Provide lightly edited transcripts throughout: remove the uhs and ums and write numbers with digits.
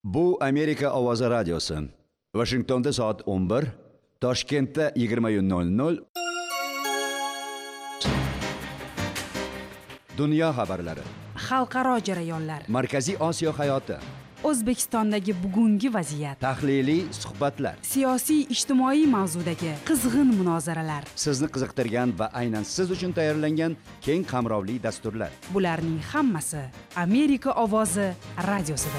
Bu Amerika Ovozi radiosi. Washingtonda soat 11, Toshkentda 20:00. Dunyo xabarlari. Xalqaro jarayonlar. Markaziy Osiyo hayoti. O'zbekistondagi bugungi vaziyat. Tahliliy suhbatlar. Siyosiy, ijtimoiy mavzudagi qizg'in munozaralar. Sizni qiziqtirgan va aynan siz uchun tayyorlangan keng qamrovli dasturlar. Bularning hammasi Amerika Ovozi radiosida.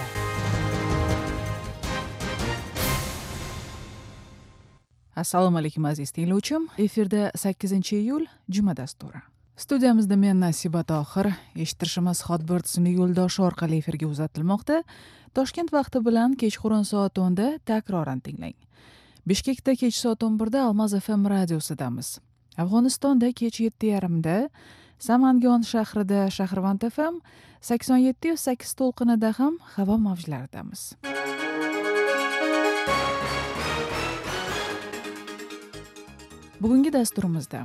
Assalomu alaykum aziz tinglovchim. Efirda 8-iyul juma dasturi. Studiyamizda men Nasiba Tohir, eshittirishimiz Hotbird ismli yo'ldoshi orqali efirga uzatilmoqda. Toshkent vaqti bilan kechqurun soat 10da takroran tinglang. Bishkekda kech soat 11da Almaz FM radiosidamiz. Afg'onistonda kech 7:30da, Samangon shahrida Shahrvand FM 87.8 to'lqinida ham havo mavjlaridamiz. Bugungi dasturimizda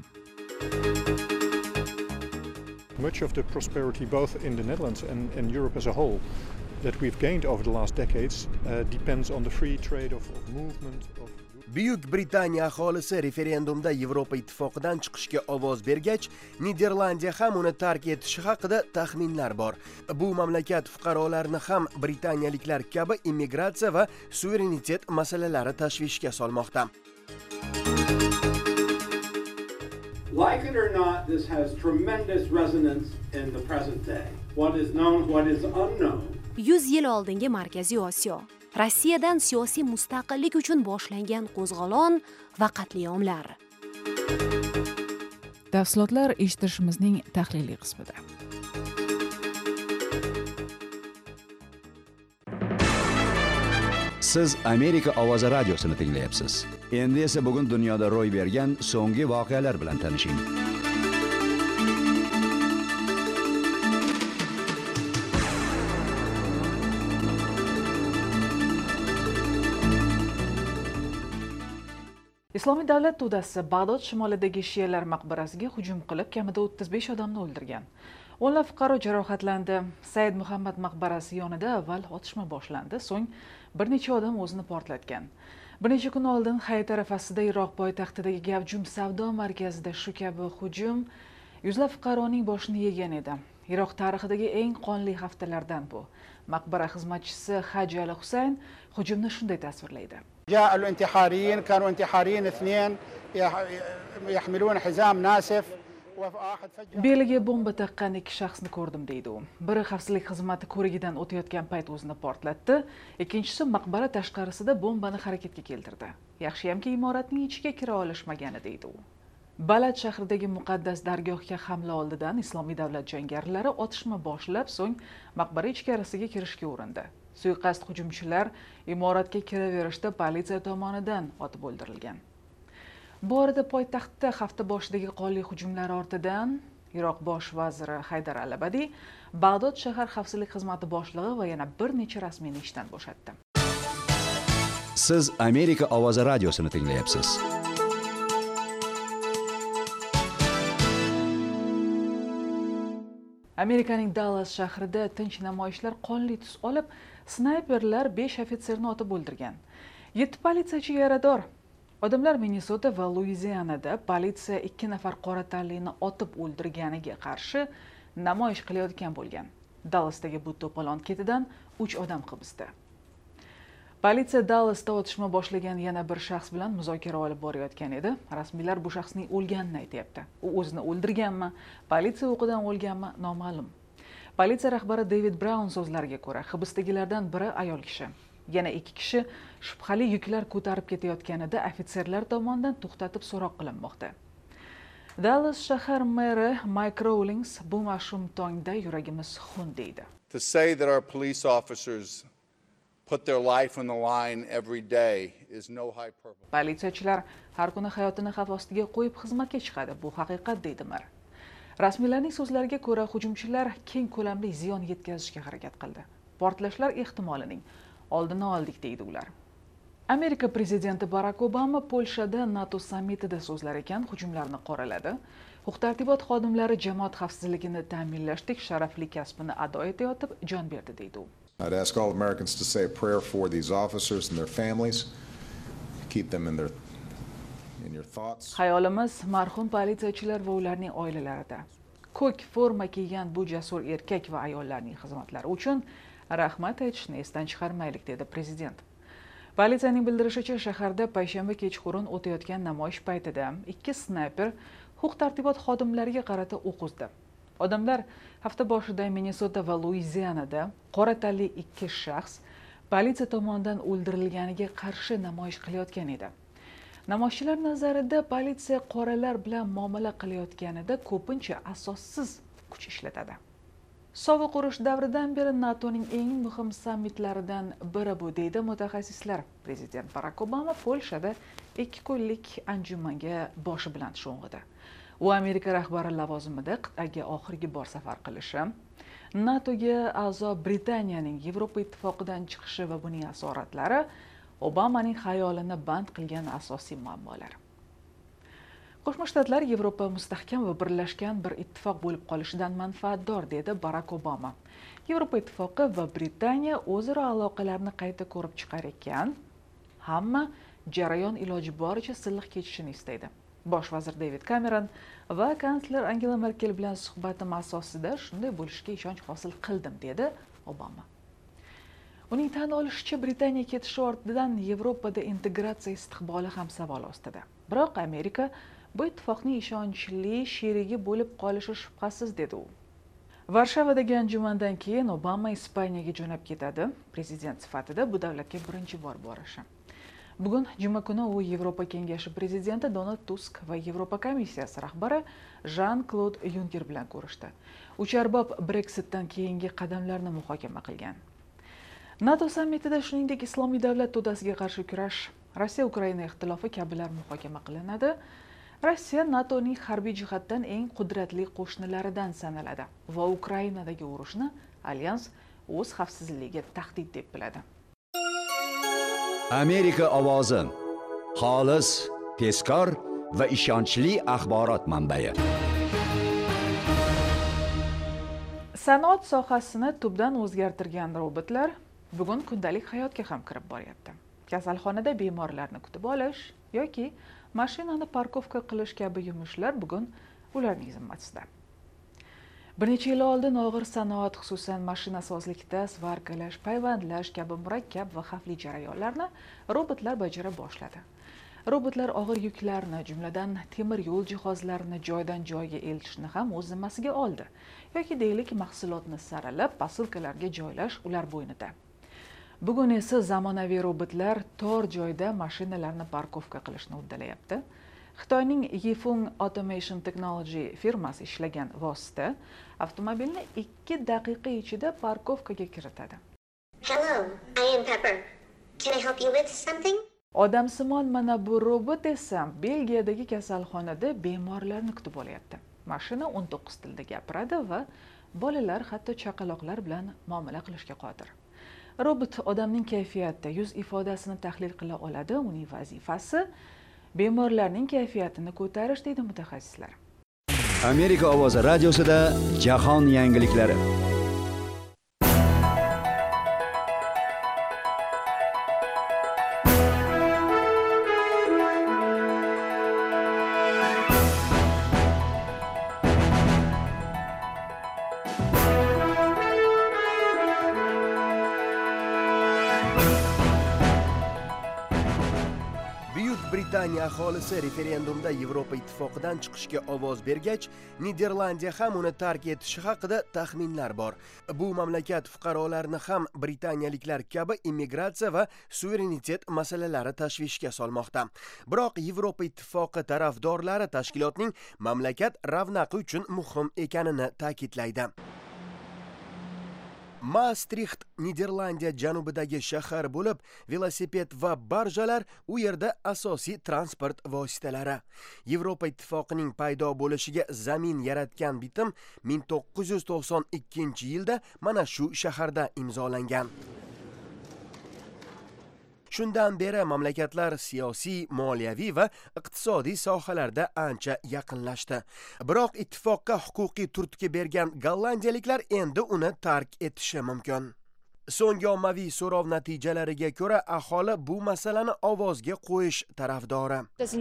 much of the prosperity both in the Netherlands and Europe as a whole that we've gained over the last decades depends on the free trade of movement of Buyuk Britaniya aholisi referendumda Yevropa ittifoqidan chiqishga ovoz bergach, Niderlandiya ham uni tark etishi haqida taxminlar bor. Bu mamlakat fuqarolarini ham britaniyaliklar kabi immigratsiya va suverenitet masalalari tashvishga solmoqda. Like it or not, this has tremendous resonance in the present day. What is known, what is unknown. 100 yil oldingi Markaziy Osiyo. Rossiyadan siyosiy mustaqillik uchun boshlangan qo'zg'olon va qatliamlar. Tafsilotlar eshittirishimizning tahliliy qismida. Siz Amerika Ovozi radiosini tinglayapsiz. Endi esa bugun dunyoda ro'y bergan so'nggi voqealar bilan tanishing. Islomiy davlat to'dasi Bag'dod shimolidagi shialar maqbarasiga hujum qilib, kamida 35 odamni o'ldirgan. O'nlab fuqaro jarohatlandi. Said Muhammad maqbarasi yonida avval otishma boshlandi, so'ng bir necha odam o'zini portlatgan. Bir necha kun oldin Hayit arafasida Iroq poytaxtidagi gavjum savdo markazida shu kabi hujum yuzlab fuqaroning boshini yegan edi. Iroq tarixidagi eng qonli haftalardan bu. Maqbara xizmatchisi Haji Ali Husayn hujumni shunday tasvirlaydi. جاء الانتحاريين كانوا انتحاريين اثنين يحملون حزام ناسف. Beliga bomba taqqan ikki shaxsni ko'rdim deydi u. Biri xavfsizlik xizmati ko'rigidan o'tayotgan payt o'zini portlatdi, ikkinchisi maqbara tashqarisida bombani harakatga keltirdi. Yaxshiyamki imoratning ichiga kira olishmagani deydi u. Balad shahridagi muqaddas dargohga hamla oldidan Islomiy davlat jangarilari otishma boshlab, so'ng maqbara ichkarisiga kirishga urindi. Suiqasd hujumchilar imoratga kiraverishda politsiya tomonidan otib o'ldirilgan. Bu orada poytaxtda hafta boshidagi qonli hujumlar ortidan Iroq bosh vaziri Haydar al-Abadi Bag'dod shahar xavfsizlik xizmati boshlig'i va yana bir necha rasmiyni ishdan bo'shatdi. Siz Amerika Ovozi radiosini tinglayapsiz. Amerikaning Dallas shahrida tinch namoyishlar qonli tus olib, snayperlar 5 ofitserni otib o'ldirgan. 7 politsiyachi yarador. Odamlar Minnesota va Luizianada politsiya 2 nafar qora tanlini otib o'ldirganiga qarshi namoyish qilayotgan bo'lgan. Dallasdagi bu to'polon ketidan 3 odam hibsda. Politsiya Dallasda otishma boshlagan yana bir shaxs bilan muzokara olib borayotgan edi. Rasmiylar bu shaxsning o'lganini aytayapti. U o'zini o'ldirganmi, politsiya o'qidan o'lganmi noma'lum. Politsiya rahbari David Brown so'zlariga ko'ra, hibsdagilardan biri ayol kishi. Yana 2 kishi shubhali yuklar ko'tarib ketayotganida ofitserlar tomonidan to'xtatib so'roq qilinmoqda. Dallas shahar meri Mike Rawlings bu mash'um tongda yuragimiz xun deydi. To say that our police officers put their life on the line every day is no hyperbole. Politsiyachilar har kuni hayotini xavf ostiga qo'yib xizmatga chiqadi. Bu haqiqat deydi mer. Rasmiylarning so'zlariga ko'ra, hujumchilar keng ko'lamli ziyon yetkazishga harakat qildi. Portlashlar ehtimolining oldini oldik deydi ular. Amerika prezidenti Barack Obama Polshada NATO sammitida so'zlar ekan hujumlarni qoraladi. Huquq-tartibot xodimlari jamoat xavfsizligini ta'minlashdek sharafli kasbini ado etayotib jon berdi deydi u. I'd ask all Americans to say a prayer for these officers and their families. Keep them in your thoughts. Xayolimiz marhum politsiyachilar va ularning oilalarida. Ko'k forma kiygan bu jasur erkak va ayollarning xizmatlari uchun rahmat aytishni esdan chiqarmaylik, dedi prezident. Politsiyaning bildirishicha, shaharda payshanba kechqurun o'tayotgan namoyish paytida 2 snayper huquq-tartibot xodimlariga qarata o'q uzdi. Odamlar hafta boshida Minnesota va Luizianada qora tanli 2 shaxs politsiya tomonidan o'ldirilganiga qarshi namoyish qilayotgan edi. Namoyishchilar nazarida politsiya qoralar bilan muomala qilayotganida ko'pincha asossiz kuch ishlatadi. Sovuq urush davridan beri NATOning eng muhim sammitlaridan biri bu, deydi mutaxassislar. Prezident Barack Obama Polshada 2 kunlik anjumanga boshi bilan sho'ng'idi. U Amerika rahbari lavozimida qit'aga oxirgi bor safar qilishi, NATOga a'zo Britaniyaning Yevropa ittifoqidan chiqishi va buning asoratlari Obamaning xayolini band qilgan asosiy muammolar. Qo'shma Shtatlar Yevropa mustahkam va birlashgan bir ittifoq bo'lib qolishidan manfaatdor, dedi Barack Obama. Yevropa ittifoqi va Britaniya o'zaro aloqalarni qayta ko'rib chiqar ekan, hamma jarayon iloji boricha silliq kechishini istaydi. Bosh vazir David Cameron va kansler Angela Merkel bilan suhbatim asosida shunday bo'lishiga ishonch hosil qildim, dedi Obama. Uning tan olishicha, Britaniya ketishi ortidan Yevropada integratsiya istiqboli ham savol ostida. Biroq Amerika bu ittifoqning ishonchli sherigi bo'lib qolishi shubhasiz, dedi u. Varshavadagi anjumandan keyin Obama Ispaniyaga jo'nab ketadi. Prezident sifatida bu davlatga birinchi bor borishi. Bugun juma kuni u Yevropa Kengashi prezidenti Donald Tusk va Yevropa komissiyasi rahbari Jean-Claude Juncker bilan ko'rishdi. Ucharbob Brexitdan keyingi qadamlarni muhokama qilgan. NATO sammitida shuningdek Islomiy davlat to'dasiga qarshi kurash, Rossiya-Ukraina ixtilofi kabilar muhokama qilinadi. Rossiya NATOning harbiy jihatdan eng qudratli qo'shnilaridan sanaladi va Ukrainadagi urushni alyans o'z xavfsizligiga tahdid deb biladi. Amerika ovozi, xolis, tezkor va ishonchli axborot manbai. Sanoat sohasini tubdan o'zgartirgan robotlar bugun kundalik hayotga ham kirib boryapti. Kasalxonada bemorlarni kutib olish yoki mashinani parkovka qilish kabi yumushlar bugun ularning zimmasida. Bir necha yil oldin og'ir sanoat, xususan mashinasozlikda svarkalash, payvandlash kabi murakkab va xavfli jarayonlarni robotlar bajara boshladi. Robotlar og'ir yuklarni, jumladan temir yo'l jihozlarini joydan joyga eltishni ham o'z zimmasiga oldi, yoki deylik mahsulotni saralab posilkalarga joylash ular bo'ynida. Bugun esa zamonaviy robotlar tor joyda mashinalarni parkovka qilishni uddalayapti. Xitoyning Yifeng Automation Technology firmasi ishlagan vosita avtomobilni 2 daqiqa ichida parkovkaga kiritadi. Hello, I am Pepper. Can I help you with something? Odamsimon mana bu robot esa Belgiyadagi kasalxonada bemorlarni kutib olyapti. Mashina 19 tilda gapiradi va bolalar, hatto chaqaloqlar bilan muomala qilishga qodir. Robot odamning kayfiyati, yuz ifodasini tahlil qila oladi. Uning vazifasi bemorlarning kayfiyatini ko'tarish, deydi mutaxassislar. Amerika ovozi radiosida jahon yangiliklari. Britaniya aholisi referendumda Yevropa ittifoqidan chiqishga ovoz bergach, Niderlandiya ham uni tark etishi haqida taxminlar bor. Bu mamlakat fuqarolarini ham britaniyaliklar kabi immigratsiya va suverenitet masalalari tashvishga solmoqda. Biroq Yevropa ittifoqi tarafdorlari tashkilotning mamlakat ravnaqi uchun muhim ekanini ta'kidlaydi. Maastricht Niderlandiya janubidagi shahar bo'lib, velosiped va barjalar u yerda asosiy transport vositalari. Yevropa ittifoqining paydo bo'lishiga zamin yaratgan bitim 1992-yilda mana shu shaharda imzolangan. Shundan beri mamlakatlar siyosiy, moliyaviy va iqtisodiy sohalarda ancha yaqinlashdi. Biroq ittifoqqa huquqiy turtki bergan gollandiyaliklar endi uni tark etishi mumkin. So'nggi ommaviy so'rov natijalariga ko'ra aholi bu masalani ovozga qo'yish tarafdori.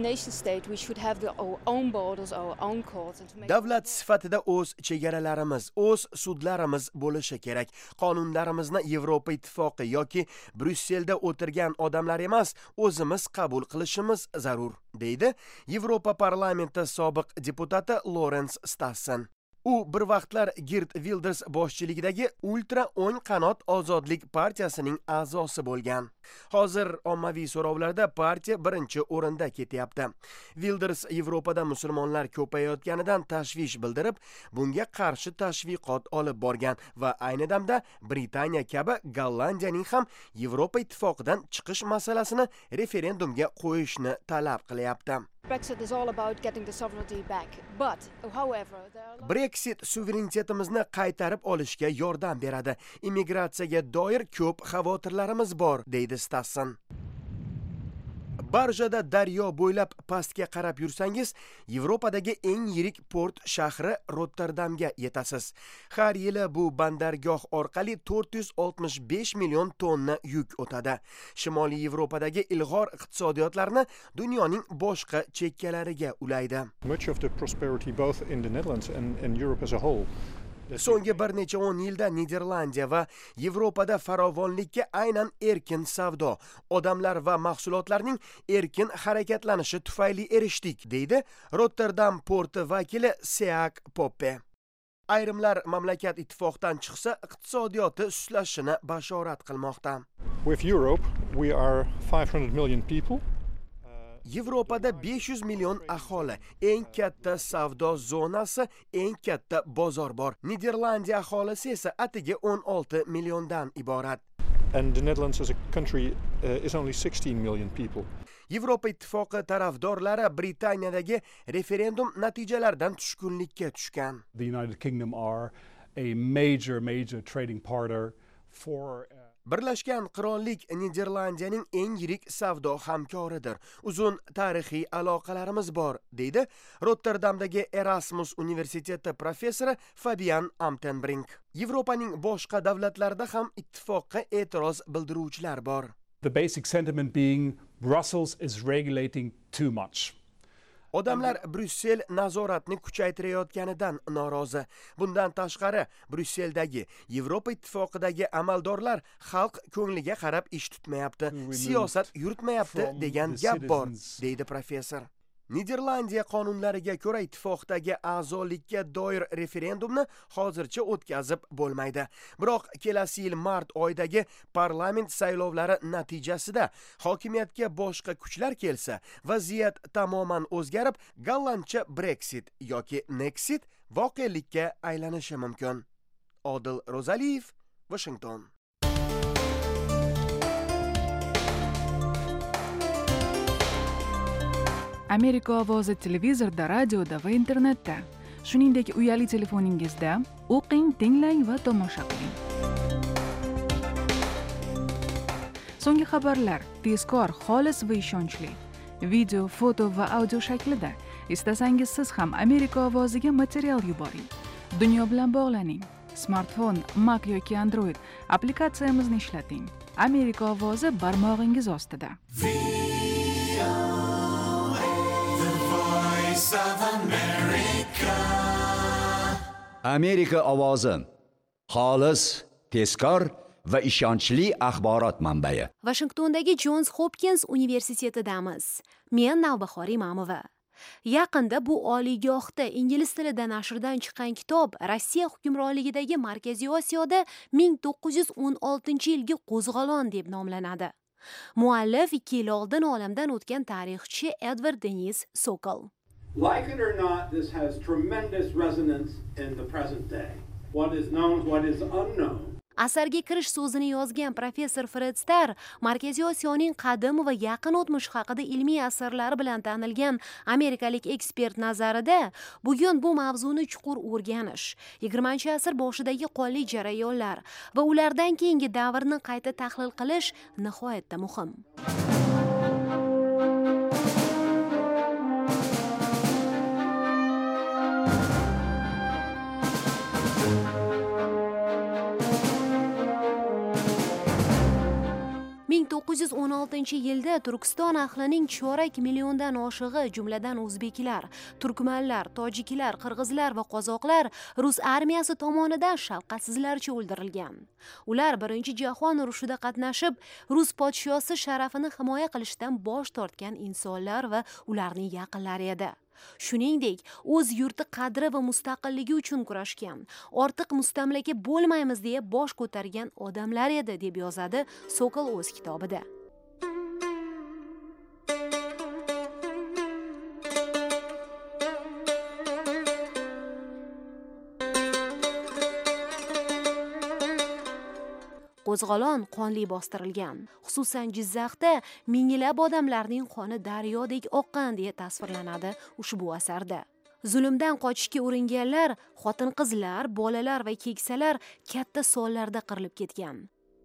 Davlat sifatida o'z chegaralarimiz, o'z sudlarimiz bo'lishi kerak. Qonunlarimizni Yevropa ittifoqi yoki Bryusselda o'tirgan odamlar emas, o'zimiz qabul qilishimiz zarur, deydi Yevropa parlamenti sobiq deputati Lawrence Stassen. U bir vaqtlar Geert Wilders boshchiligidagi ultra o'ng qanot ozodlik partiyasining a'zosi bo'lgan. Hozir ommaviy so'rovlarda partiya birinchi o'rinda ketyapti. Wilders Yevropada musulmonlar ko'payayotganidan tashvish bildirib, bunga qarshi tashviqot olib borgan va ayni damda Britaniya kabi Gollandiyaning ham Yevropa ittifoqidan chiqish masalasini referendumga qo'yishni talab qilyapti. Brexit suverenitetimizni qaytarib olishga yordam beradi. Immigratsiyaga doir ko'p xavotirlarimiz bor, deydi Stassen. Barjada daryo bo'ylab pastga qarab yursangiz, Yevropadagi eng yirik port shahri Rotterdamga yetasiz. Har yili bu bandargoh orqali 465 million tonna yuk o'tadi. Shimoliy Yevropadagi ilg'or iqtisodiyotlarni dunyoning boshqa chekkalariga ulaydi. Much of the prosperity both in the Netherlands and Europe as a whole. So'nggi bir necha 10 yilda Niderlandiya va Yevropada farovonlikka aynan erkin savdo, odamlar va mahsulotlarning erkin harakatlanishi tufayli erishdik, deydi Rotterdam porti vakili Seak Poppe. Ayrimlar mamlakat ittifoqdan chiqsa iqtisodiyoti suslashini bashorat qilmoqda. With Europe, we are 500 million people. Yevropada 500 million aholi, eng katta savdo zonasi, eng katta bozor bor. Niderlandiya aholisi esa atigi 16 milliondan iborat. And the Netherlands as a country is only 16 million people. Yevropa ittifoqi tarafdorlari Britaniyadagi referendum natijalaridan tushkunlikka tushgan. The United Kingdom are a major trading partner for Birlashgan Qirollik Niderlandiyaning eng yirik savdo hamkoridir. Uzun tarixiy aloqalarimiz bor, deydi Rotterdamdagi Erasmus universiteti professori Fabian Amtenbrink. Yevropaning boshqa davlatlarida ham ittifoqqa e'tiroz bildiruvchilar bor. The basic sentiment being Brussels is regulating too much. Odamlar Bryussel nazoratni kuchaytirayotganidan norozi. Bundan tashqari, Brysseldagi Yevropa ittifoqidagi amaldorlar xalq ko'ngliga qarab ish tutmayapti, siyosat yuritmayapti degan gap bor, deydi professor. Niderlandiya qonunlariga ko'ra ittifoqdagi a'zolikka doir referendumni hozircha o'tkazib bo'lmaydi. Biroq kelasi yil mart oyidagi parlament saylovlari natijasida hokimiyatga boshqa kuchlar kelsa, vaziyat tamoman o'zgarib, gollandcha Brexit yoki Nexit voqelikka aylanishi mumkin. Odil Rozaliyev, Washington. Amerika ovozi televizorda, radioda va internetda. Shuningdek, uyali telefoningizda o'qing, tinglang va tomosha qiling. So'nggi xabarlar tezkor, xolis va ishonchli. Video, foto va audio shaklida. Istasangiz siz ham Amerika ovoziga material yuboring. Dunyo bilan bog'laning. Smartfon, Mac yoki Android applikatsiyamizni ishlating. Amerika ovozi barmog'ingiz ostida. Amerika ovozi xolis, tezkor va ishonchli axborot manbai. Washingtondagi Johns Hopkins universitetidamiz. Men Navbahor Imamova. Yaqinda bu oliygohda ingliz tilida nashrdan chiqqan kitob Rossiya hukmronligidagi Markaziy Osiyoda 1916-yilgi qo'zg'olon deb nomlanadi. Muallif 2 yil oldin olamdan o'tgan tarixchi Edward Denis Sokol. Like it or not, this has tremendous resonance in the present day. What is known, what is unknown. Asarga kirish so'zini yozgan professor Fred Starr Markaziy Osiyoning qadim va yaqin o'tmishi haqida ilmiy asarlari bilan tanilgan amerikalik ekspert nazarida bugun bu mavzuni chuqur o'rganish, 20-asr boshidagi qonli jarayonlar va ulardan keyingi davrni qayta tahlil qilish nihoyatda muhim. 1916-yilda Turkiston ahlining chorak milliondan oshig'i, jumladan o'zbeklar, turkmanlar, tojiklar, qirg'izlar va qozoqlar rus armiyasi tomonidan shafqatsizlarcha o'ldirilgan. Ular Birinchi jahon urushida qatnashib, rus podshosi sharafini himoya qilishdan bosh tortgan insonlar va ularning yaqinlari edi. Shuningdek, o'z yurti qadri va mustaqilligi uchun kurashgan, ortiq mustamlaka bo'lmaymiz deya bosh ko'targan odamlar edi, deb yozadi Sokol o'z kitobida. Qo'zg'olon qonli bostirilgan. Xususan Jizzaxda minglab odamlarning qoni daryodek oqqan deya tasvirlanadi ushbu asarda. Zulmdan qochishga uringanlar, xotin-qizlar, bolalar va keksalar katta sonlarda qirilib ketgan.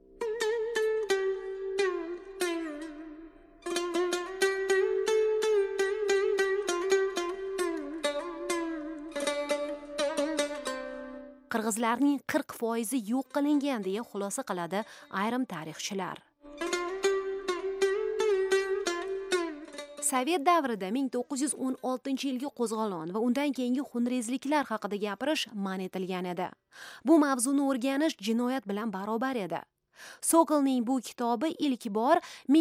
Qirg'izlarning 40% yo'q qilingan deya xulosa qiladi ayrim tarixchilar. Sovet davrida 1916-yilgi qo'zg'olon va undan keyingi xunrezliklar haqida gapirish man etilgan edi. Bu mavzuni o'rganish jinoyat bilan barobar edi. Sokolning bu kitobi ilk bor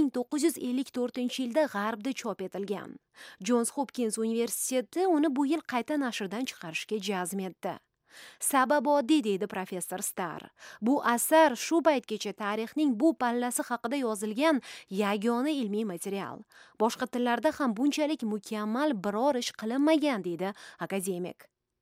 1954-yilda G'arbda chop etilgan. Jons Hopkins universiteti uni bu yil qayta nashrdan chiqarishga jazm etdi. Sabab oddiy, deydi professor Starr. Bu asar shu paytgacha tarixning bu pallasi haqida yozilgan yagona ilmiy material. Boshqa tillarda ham bunchalik mukammal biror ish qilinmagan, deydi akademik.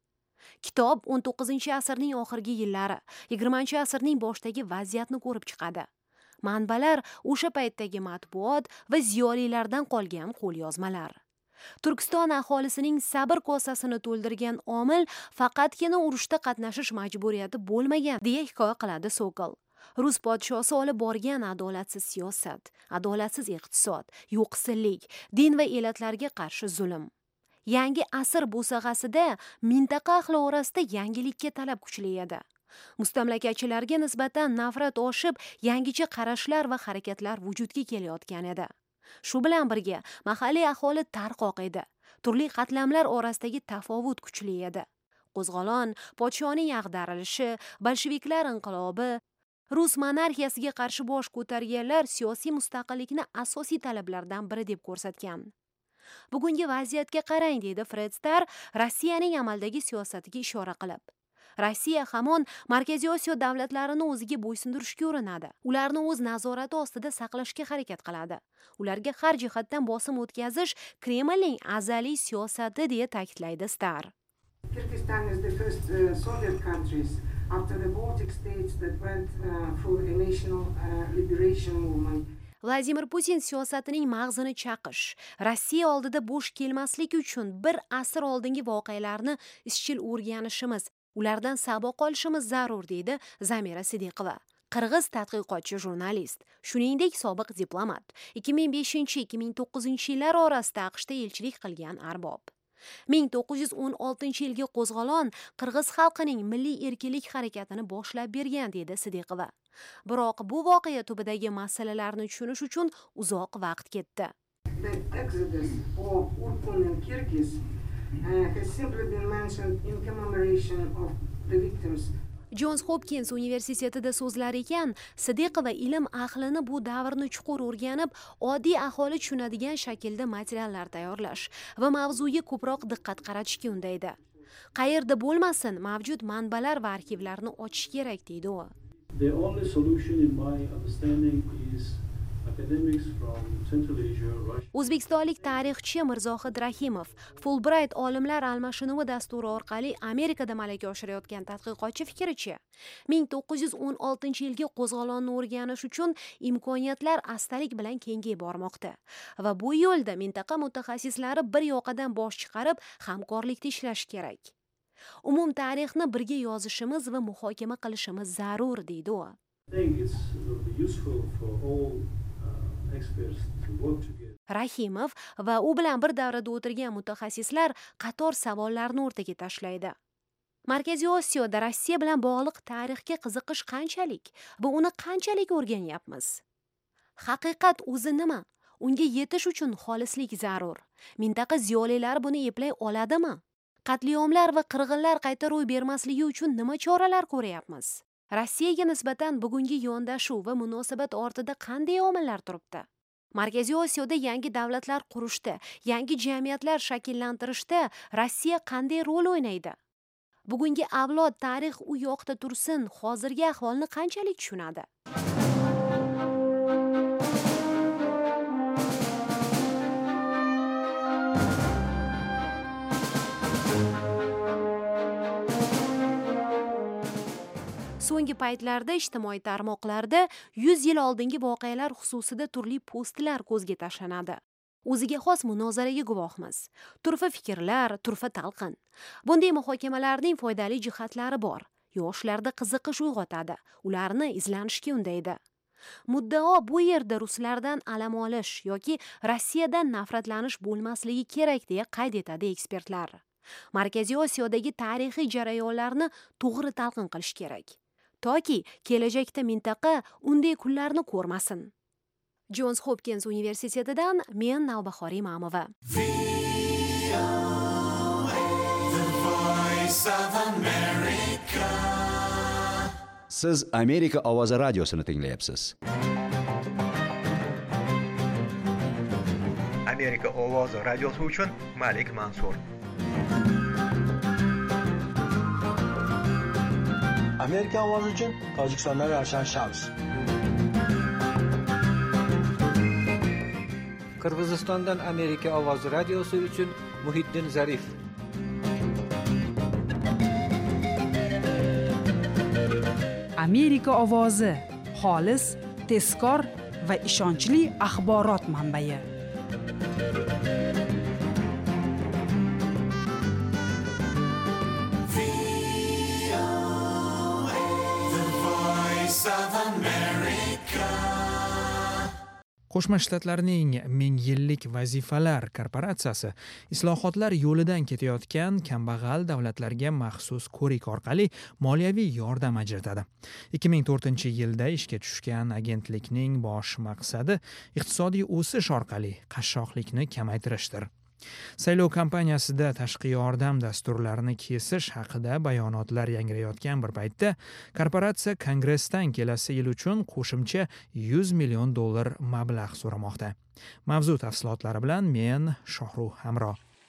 Kitob 19-asrning oxirgi yillari, 20-asrning boshidagi vaziyatni ko'rib chiqadi. Manbalar o'sha paytdagi matbuot va ziyolilardan qolgan qo'lyozmalar. Turkiston aholisining sabr kosasini to'ldirgan omil faqatgina urushda qatnashish majburiyati bo'lmagan deya hikoya qiladi Sokol. Rus podshosi olib borgan adolatsiz siyosat, adolatsiz iqtisod, yo'qsillik, din va elatlarga qarshi zulm. Yangi asr bo'sag'asida mintaqa ahli orasida yangilikka talab kuchli edi. Mustamlakachilarga nisbatan nafrat oshib, yangicha qarashlar va harakatlar vujudga kelayotgan edi. Shu bilan birga mahalliy aholi tarqoq edi. Turli qatlamlar orasidagi tafovut kuchli edi. Qo'zg'olon, podshoning ag'darilishi, bolsheviklar inqilobi, Rus monarxiyasiga qarshi bosh ko'targanlar siyosiy mustaqillikni asosiy talablardan biri deb ko'rsatgan. Bugungi vaziyatga qarang, deydi Fred Starr, Rossiyaning amaldagi siyosatiga ishora qilib. Rossiya hamon Markaziy Osiyo davlatlarini o'ziga bo'ysundirishga urinadi. Ularni o'z nazorati ostida saqlashga harakat qiladi. Ularga har jihatdan bosim o'tkazish Kremlning azaliy siyosati deya ta'kidlaydi Starr. Kyrgyzstan is the first Soviet countries after the Baltic states that went through a national liberation movement. Vladimir Putin siyosatining mag'zini chaqish, Rossiya oldida bo'sh kelmaslik uchun bir asr oldingi voqealarni izchil o'rganishimiz, ulardan saboq olishimiz zarur, deydi Zamira Sidiqova. Qirg'iz tadqiqotchi jurnalist, shuningdek sobiq diplomat, 2005-2009-yillar orasida AQShda elchilik qilgan arbob. 1916-yilgi qo'zg'olon Qirg'iz xalqining milliy erkinlik harakatini boshlab bergan, deydi Sidiqova. Biroq bu voqea tubidagi masalalarni tushunish uchun uzoq vaqt ketdi. The exodus of Urkun and Kyrgyz has simply been mentioned in commemoration of the victims. Jons Hopkins universitetida so'zlar ekan, Sidiqova ilm ahlini bu davrni chuqur o'rganib, oddiy aholi tushunadigan shaklda materiallar tayyorlash va mavzuga ko'proq diqqat qaratishga undaydi. Qayerda bo'lmasin, mavjud manbalar va arxivlarni ochish kerak, deydi u. The only solution in my understanding is academics from Central Asia, Russia. O'zbekistonlik tarixchi Mirzohid Rahimov Fulbright olimlar almashinuvi dasturi orqali Amerikada malaka oshirayotgan tadqiqotchi fikricha, 1916-yilgi qo'zg'olonni o'rganish uchun imkoniyatlar astalik bilan kengayib bormoqda va bu yo'lda mintaqa mutaxassislari bir yoqadan bosh chiqarib hamkorlikda ishlash kerak. Umum tarixni birga yozishimiz va muhokama qilishimiz zarur, deydi u. Rahimov va u bilan bir davrada o'tirgan mutaxassislar qator savollarni o'rtaga tashlaydi. Markaziy Osiyoda Rossiya bilan bog'liq tarixga qiziqish qanchalik va uni qanchalik o'rganyapmiz? Haqiqat o'zi nima? Unga yetish uchun xolislik zarur. Mintaqa ziyolilari buni eplay oladimi? Qatliamlar va qirg'inlar qayta ro'y bermasligi uchun nima choralar ko'ryapmiz? Rossiyaga nisbatan bugungi yondashuv va munosabat ortida qanday omillar turibdi? Markaziy Osiyoda yangi davlatlar qurishda, yangi jamiyatlar shakllantirishda Rossiya qanday rol o'ynaydi? Bugungi avlod tarix u yoqda tursin, hozirgi ahvolni qanchalik tushunadi? So'nggi paytlarda ijtimoiy tarmoqlarda 100 yil oldingi voqealar xususida turli postlar ko'zga tashlanadi. O'ziga xos munozaraga guvohmiz. Turfa fikrlar, turfa talqin. Bunday muhokamalarning foydali jihatlari bor. Yoshlarda qiziqish uyg'otadi, ularni izlanishga undaydi. Muddao bu yerda ruslardan alam olish yoki Rossiyadan nafratlanish bo'lmasligi kerak deya qayd etadi ekspertlar. Markaziy Osiyodagi tarixiy jarayonlarni to'g'ri talqin qilish kerak. Toki kelajakda mintaqa unday kunlarni ko'rmasin. Johns Hopkins universitetidan men Navbahor Imamova. Siz Amerika ovozi radiosini tinglayapsiz. Amerika ovozi radiosi uchun Malik Mansur. Amerika ovozi uchun Tojikistondan Ravshan Shams. Qirg'izistondan Amerika ovozi radiosi uchun Muhiddin Zarif. Amerika ovozi xolis, tezkor va ishonchli axborot manbai. Qo'shma Shtatlarning Ming yillik vazifalar korporatsiyasi islohotlar yo'lidan ketayotgan kambag'al davlatlarga maxsus ko'rik orqali moliyaviy yordam ajratadi. 2004-yilda ishga tushgan agentlikning bosh maqsadi iqtisodiy o'sish orqali qashshoqlikni kamaytirishdir. Saylov kampaniyasida tashqi yordam dasturlarini kesish haqida bayonotlar yangrayotgan bir paytda korporatsiya Kongressdan kelasi yil uchun qo'shimcha $100 million mablag' so'ramoqda. Mavzu tafsilotlari bilan men Shohruh Hamro.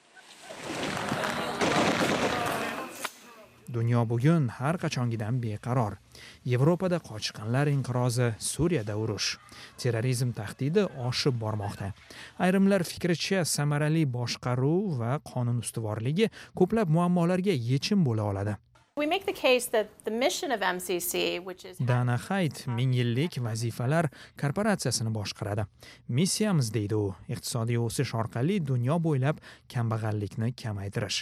Dunyo bugun har qachongidan beqaror. Yevropada qochqinlar inqirozi, Suriyada urush, terrorizm tahdidi oshib bormoqda. Ayrimlar fikricha samarali boshqaruv va qonun ustuvorligi ko'plab muammolarga yechim bo'la oladi. Dana Hayt Ming yillik vazifalar korporatsiyasini boshqaradi. Missiyamiz deydi u, iqtisodiy o'sish orqali dunyo bo'ylab kambag'allikni kamaytirish.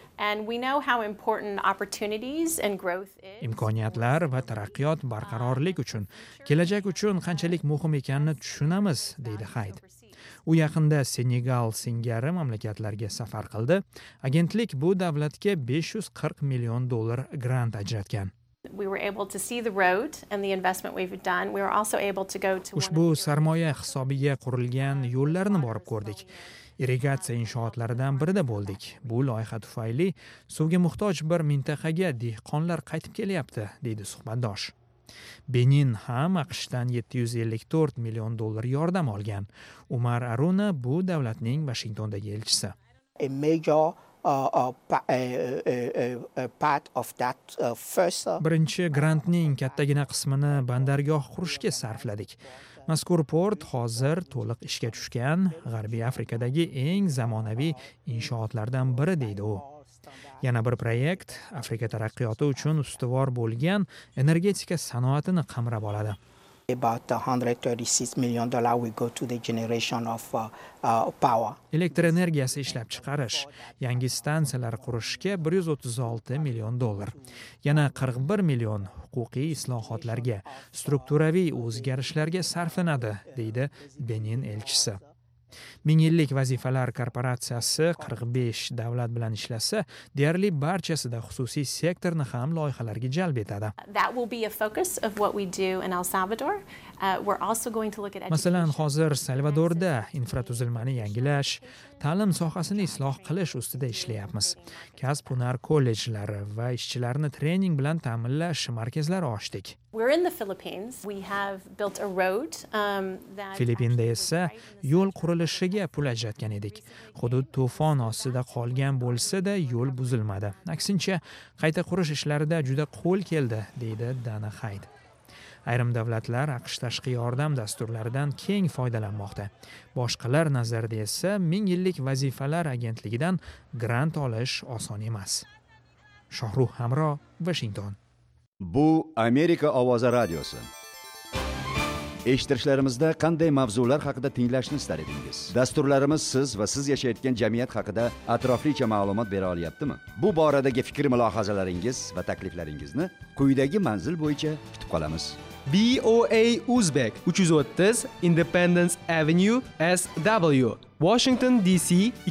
Imkoniyatlar va taraqqiyot barqarorlik uchun, kelajak uchun qanchalik muhim ekanini tushunamiz, deydi Hayt. U yaqinda Senegal singari mamlakatlarga safar qildi. Agentlik bu davlatga $540 million grant ajratgan. Ushbu sarmoya hisobiga qurilgan yo'llarni borib ko'rdik. Irrigatsiya inshootlaridan birida bo'ldik. Bu loyiha tufayli suvga muhtoj bir mintaqaga dehqonlar qaytib kelyapti, deydi suhbatdosh. Benin ham AQShdan $754 million yordam olgan. Umar Aruna bu davlatning Washingtondagi elchisi. Birinchi grantning kattagina qismini bandargoh qurishga sarfladik. Mazkur port hozir to'liq ishga tushgan, G'arbiy Afrikadagi eng zamonaviy inshootlardan biri, deydi u. Yana bir proyekt Afrika taraqqiyoti uchun ustuvor bo'lgan energetika sanoatini qamrab oladi. About $136 million will go to the generation of power. Elektr energiyasi ishlab chiqarish, yangi stansiyalar qurishga $136 million. Yana $41 million huquqiy islohotlarga, strukturaviy o'zgarishlarga sarflanadi, deydi Benin elchisi. Ming yillik vazifalar korporatsiyasi 45 davlat bilan ishlasa, deyarli barchasida xususiy sektorni ham loyihalarga jalb etadi. That will be a focus of what we do in El Salvador. We're also going to look at Masalan, hozir Salvadorda infratuzilmani yangilash, ta'lim sohasini isloh qilish ustida ishlayapmiz. Kasb-hunar kollejlari va ishchilarni trening bilan ta'minlash markazlari ochdik. We're in the Philippines. We have built a road that Filippinda esa yo'l qurilishiga pul ajratgan edik. Hudud to'fon ostida qolgan bo'lsa-da, yo'l buzilmadi. Aksincha, qayta qurish ishlarida juda qo'l keldi, deydi Dana Hyde. Ayrim davlatlar AQSh tashqi yordam dasturlaridan keng foydalanmoqda. Boshqalar nazarida esa 1000 yillik vazifalar agentligidan grant olish oson emas. Shohruh Hamro, Washington. Bu Amerika ovozi radiosi. Eshittirishlarimizda qanday mavzular haqida tinglashni istar edingiz? Dasturlarimiz siz va siz yashayotgan jamiyat haqida atroflicha ma'lumot bera olyaptimi? Bu boradagi fikr-mulohazalaringiz va takliflaringizni quyidagi manzil bo'yicha kutib qolamiz. BOA Uzbek 330 Independence Avenue SW, Washington DC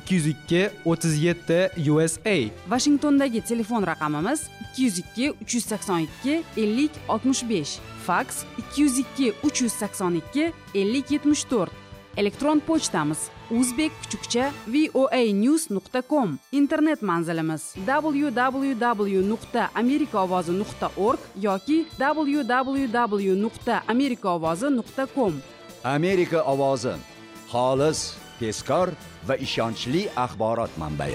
202-37 USA. Washingtondagi telefon raqamimiz 202-382-50-65, faks 202-382-50-74. Elektron pochtamiz uzbek_voanews.com. Internet manzilimiz www.amerikaovozi.org yoki www.amerikaovozi.com. Amerika ovozi, xolis, tezkor va ishonchli axborot manbai.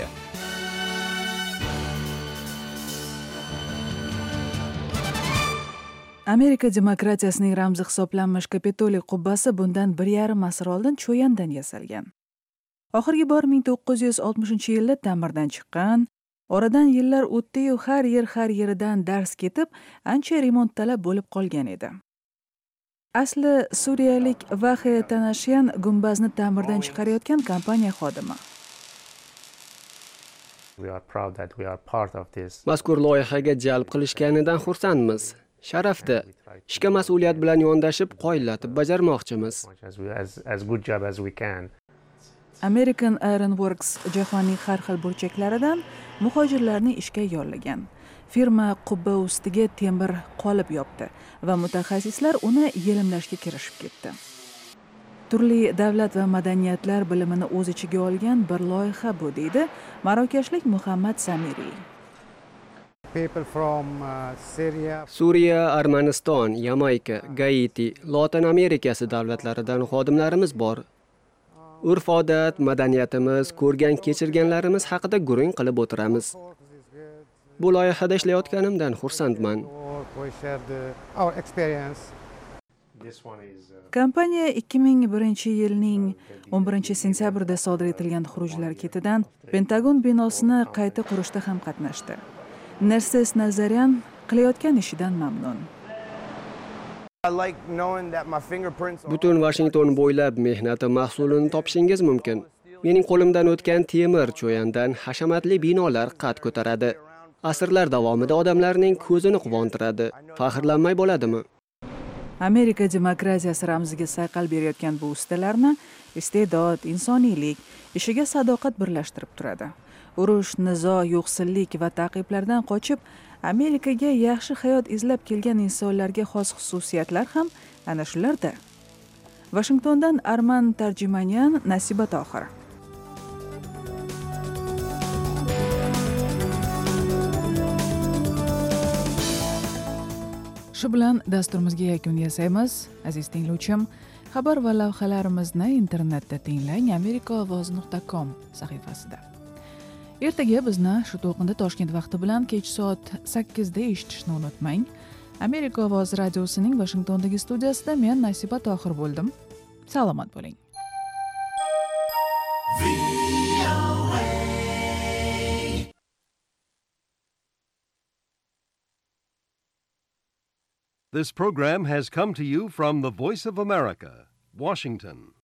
Amerika demokratiyasining ramzi hisoblanmish Kapitoliy qubbasi bundan 1,5 asr oldin cho'yandan yasalgan. Oxirgi bor 1960-yilda ta'mirdan chiqqan, oradan yillar o'tdi-yu har yeridan dars ketib, ancha remont talab bo'lib qolgan edi. Asli suriyalik Vahe Tanashyan gumbazni ta'mirdan chiqarayotgan kompaniya xodimi. Mazkur loyihaga jalb qilishganidan xursandmiz. Sharafda, ishga mas'uliyat bilan yondashib, qoyillatib bajarmoqchimiz. American Iron Works jahonning har xil burchaklaridan muhojirlarni ishga yollagan. Firma qubba ustiga temir qolib yopdi va mutaxassislar uni yelimlashga kirishib ketdi. Turli davlat va madaniyatlar bilimini o'z ichiga olgan bir loyiha bu, deydi marokashlik Muhammad Samiri. Suriya, Armaniston, Yamayka, Gaiti, Lotin Amerikasi davlatlaridan xodimlarimiz bor. Urf-odat, madaniyatimiz, ko'rgan kechirganlarimiz haqida gurung qilib o'tiramiz. Bu loyihada ishlayotganimdan xursandman. Kompaniya 2001-yilning 11-sentyabrida sodir etilgan xurujlar ketidan Pentagon binosini qayta qurishda ham qatnashdi. Narses Nazaryan qilayotgan ishidan mamnun. Butun Washington bo'ylab mehnati mahsulini topishingiz mumkin. Mening qo'limdan o'tgan temir cho'yandan hashamatli binolar qad ko'taradi. Asrlar davomida odamlarning ko'zini quvontiradi. Faxrlanmay bo'ladimi? Amerika demokratiyasi ramziga sayqal berayotgan bu ustalarni iste'dod, insoniylik, ishiga sadoqat birlashtirib turadi. Urush, nizo, yo'qsillik va ta'qiblardan qochib Amerikaga yaxshi hayot izlab kelgan insonlarga xos xususiyatlar ham ana shularda. Washingtondan Arman Tarjimanyan, Nasiba Tohir. Shu bilan dasturimizga yakun yasaymiz. Aziz tinglovchim, xabar va lavhalarimizni internetda tinglang amerikaovozi.com sahifasida. Ertaga bizni shu to'lqinda Toshkent vaqti bilan kech soat 8 da eshitishni unutmang. Amerika ovozi radiosining Washingtondagi studiyasida men Nasiba Tohir bo'ldim. Salomat bo'ling. This program has come to you from the Voice of America, Washington.